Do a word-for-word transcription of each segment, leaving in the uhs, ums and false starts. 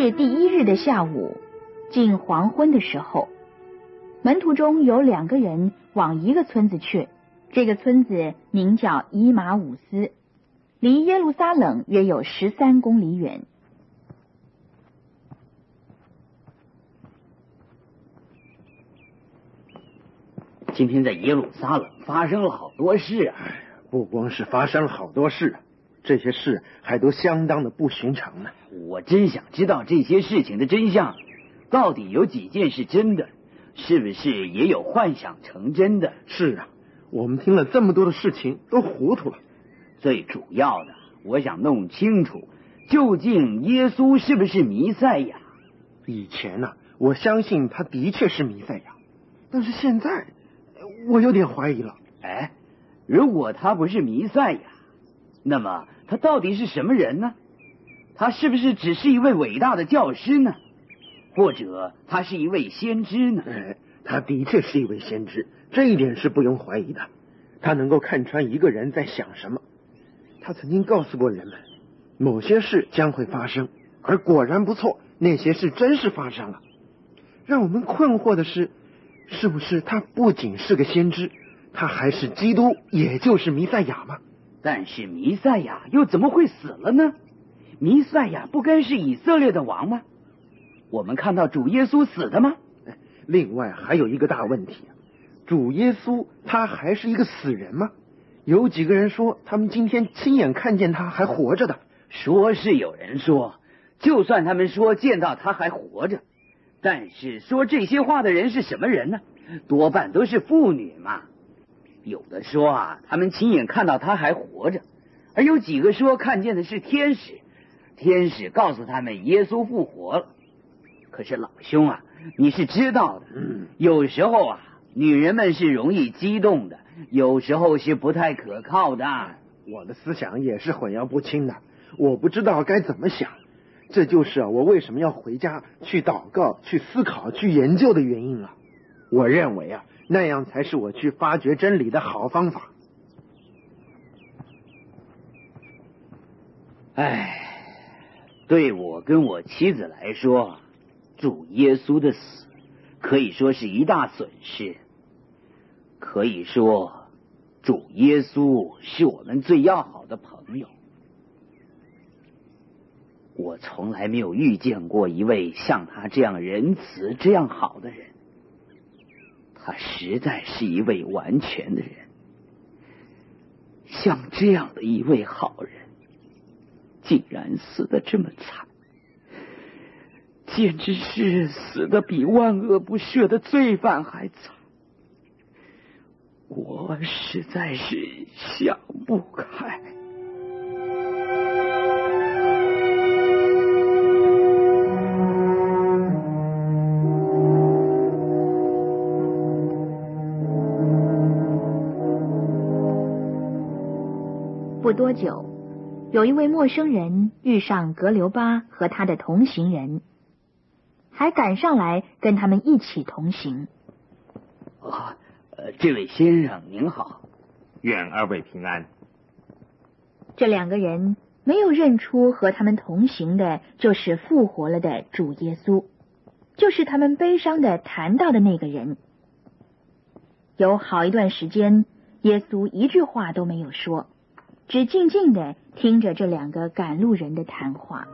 是第一日的下午，近黄昏的时候，门徒中有两个人往一个村子去，这个村子名叫以马忤斯，离耶路撒冷约有十三公里远。 今天在耶路撒冷发生了好多事啊！ 不光是发生了好多事，这些事还都相当的不寻常呢。 我真想知道这些事情的真相，到底有几件是真的，是不是也有幻想成真的？ 是啊，我们听了这么多的事情都糊涂了。 最主要的，我想弄清楚，究竟耶稣是不是弥赛亚？ 以前呢、啊，我相信他的确是弥赛亚，但是现在我有点怀疑了。 哎，如果他不是弥赛亚，那么他到底是什么人呢？他是不是只是一位伟大的教师呢？或者他是一位先知呢？ 哎，他的确是一位先知，这一点是不用怀疑的。他能够看穿一个人在想什么。他曾经告诉过人们，某些事将会发生，而果然不错，那些事真是发生了。让我们困惑的是，是不是他不仅是个先知，他还是基督，也就是弥赛亚吗？ 但是弥赛亚又怎么会死了呢？弥赛亚不该是以色列的王吗？我们看到主耶稣死的吗？ 另外还有一个大问题，主耶稣他还是一个死人吗？有几个人说他们今天亲眼看见他还活着的。 说是有人说，就算他们说见到他还活着，但是说这些话的人是什么人呢？多半都是妇女嘛。有的说啊，他们亲眼看到他还活着，而有几个说看见的是天使，天使告诉他们耶稣复活了。可是老兄啊，你是知道的， 嗯， 有时候啊，女人们是容易激动的，有时候是不太可靠的。 我的思想也是混淆不清的，我不知道该怎么想。这就是啊，我为什么要回家去祷告、去思考、去研究的原因了。我认为啊，那样才是我去发掘真理的好方法。 唉，对我跟我妻子来说，主耶稣的死可以说是一大损失。可以说，主耶稣是我们最要好的朋友。我从来没有遇见过一位像他这样仁慈、这样好的人。他实在是一位完全的人。像这样的一位好人，竟然死得这么惨，简直是死得比万恶不赦的罪犯还惨。我实在是想不开。 不多久，有一位陌生人遇上格留巴和他的同行人，还赶上来跟他们一起同行。 啊，呃，这位先生您好， 愿二位平安。 这两个人没有认出和他们同行的就是复活了的主耶稣，就是他们悲伤的谈到的那个人。有好一段时间，耶稣一句话都没有说，只静静地听着这两个赶路人的谈话。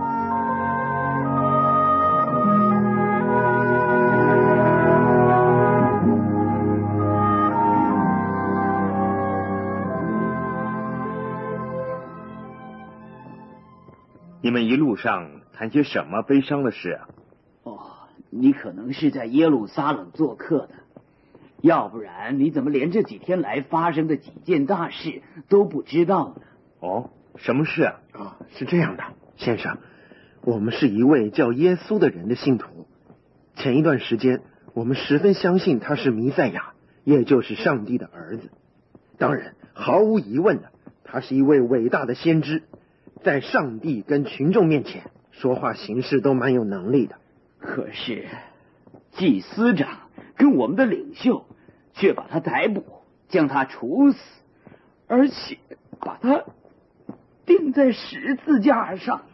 你们一路上谈些什么悲伤的事啊？ 哦，你可能是在耶路撒冷做客的，要不然你怎么连这几天来发生的几件大事都不知道呢？ 哦，什么事啊？ 啊，是这样的，先生，我们是一位叫耶稣的人的信徒。前一段时间，我们十分相信他是弥赛亚，也就是上帝的儿子。当然，毫无疑问的，他是一位伟大的先知，在上帝跟群众面前说话行事都蛮有能力的。 可是祭司长跟我们的领袖却把他逮捕，将他处死，而且把他钉在十字架上。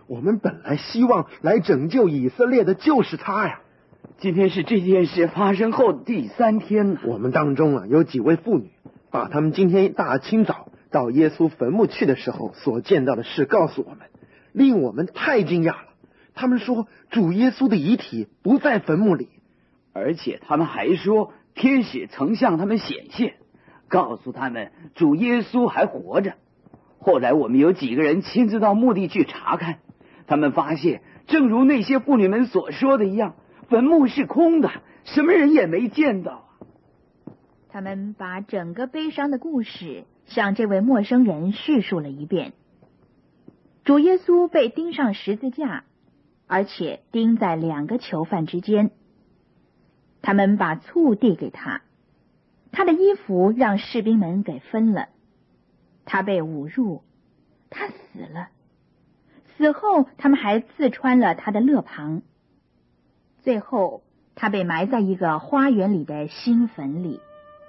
我们本来希望来拯救以色列的就是他呀。 今天是这件事发生后的第三天了。 我们当中啊有几位妇女，把他们今天大清早到耶稣坟墓去的时候所见到的事告诉我们，令我们太惊讶了。他们说主耶稣的遗体不在坟墓里， 而且他们还说天使曾向他们显现，告诉他们主耶稣还活着。后来我们有几个人亲自到墓地去查看，他们发现正如那些妇女们所说的一样，坟墓是空的，什么人也没见到啊。 他们把整个悲伤的故事向这位陌生人叙述了一遍。主耶稣被钉上十字架，而且钉在两个囚犯之间。他们把醋递给他，他的衣服让士兵们给分了。他被侮辱，他死了。死后，他们还刺穿了他的肋旁。最后，他被埋在一个花园里的新坟里。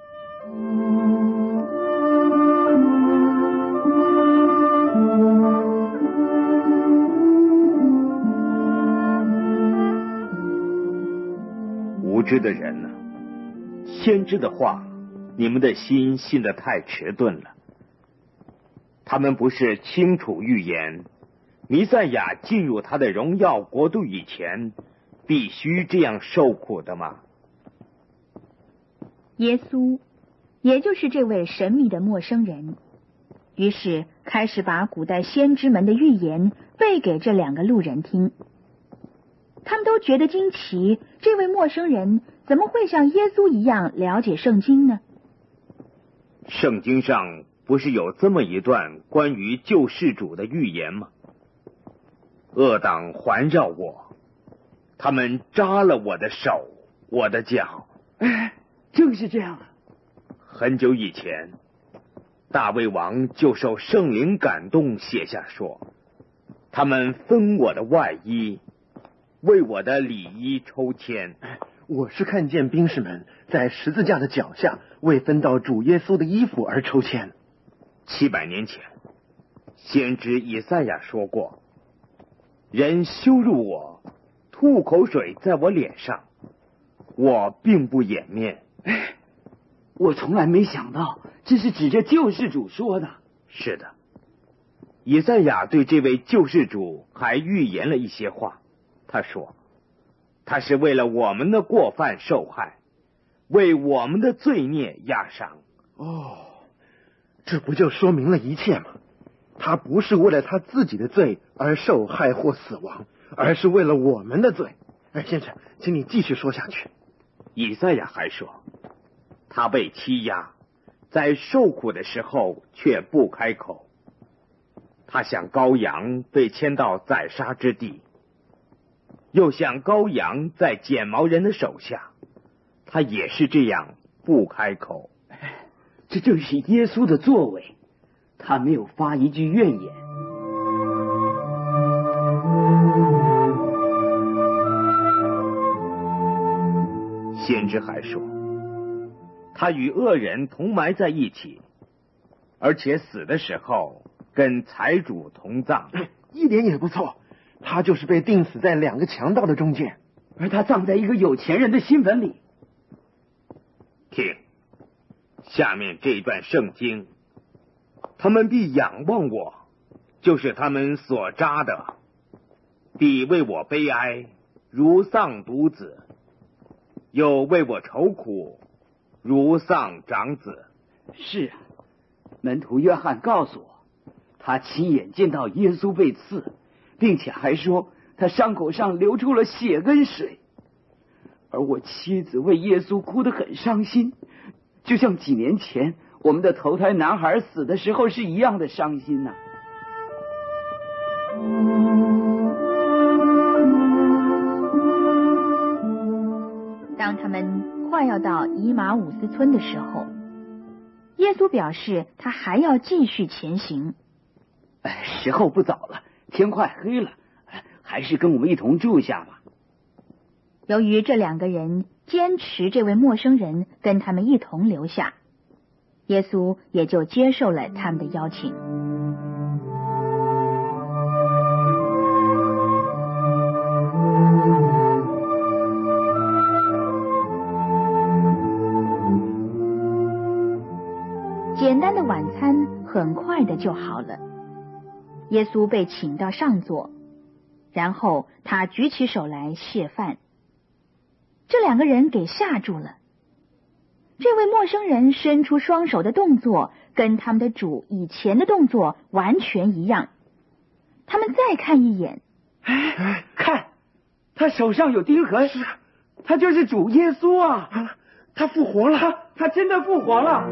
无知的人呢、啊，先知的话，你们的心信得太迟钝了。他们不是清楚预言，弥赛亚进入他的荣耀国度以前，必须这样受苦的吗？ 耶稣，也就是这位神秘的陌生人，于是开始把古代先知们的预言背给这两个路人听。他们都觉得惊奇，这位陌生人怎么会像耶稣一样了解圣经呢？ 圣经上不是有这么一段关于救世主的预言吗？恶党环绕我，他们扎了我的手，我的脚。 哎，正是这样啊。 很久以前，大卫王就受圣灵感动写下说，他们分我的外衣，为我的里衣抽签。 我是看见兵士们在十字架的脚下为分到主耶稣的衣服而抽签。 七百年前，先知以赛亚说过，人羞辱我，吐口水在我脸上，我并不掩面。 哎，我从来没想到这是指着救世主说的。 是的，以赛亚对这位救世主还预言了一些话。他说，他是为了我们的过犯受害，为我们的罪孽压伤。 哦，这不就说明了一切吗？他不是为了他自己的罪而受害或死亡，而是为了我们的罪。哎，先生，请你继续说下去。 以赛亚还说，他被欺压，在受苦的时候却不开口。他像羔羊被牵到宰杀之地，又像羔羊在剪毛人的手下，他也是这样不开口。 这正是耶稣的作为，他没有发一句怨言。 先知还说，他与恶人同埋在一起，而且死的时候跟财主同葬。 一点也不错，他就是被钉死在两个强盗的中间， 而他葬在一个有钱人的新坟里。 听，下面这段圣经，他们必仰望我，就是他们所扎的，必为我悲哀，如丧独子，又为我愁苦，如丧长子。 是啊，门徒约翰告诉我，他亲眼见到耶稣被刺，并且还说他伤口上流出了血跟水。而我妻子为耶稣哭得很伤心，就像几年前我们的头胎男孩死的时候是一样的伤心呐、啊。 当他们快要到以马忤斯村的时候，耶稣表示他还要继续前行。 哎，时候不早了，天快黑了，还是跟我们一同住下吧。 由于这两个人坚持这位陌生人跟他们一同留下，耶稣也就接受了他们的邀请。 简单的晚餐很快的就好了。耶稣被请到上座，然后他举起手来谢饭。这两个人给吓住了。这位陌生人伸出双手的动作跟他们的主以前的动作完全一样。他们再看一眼， 哎，看，他手上有钉痕，他就是主耶稣啊！ 啊，他复活了， 他他真的复活了。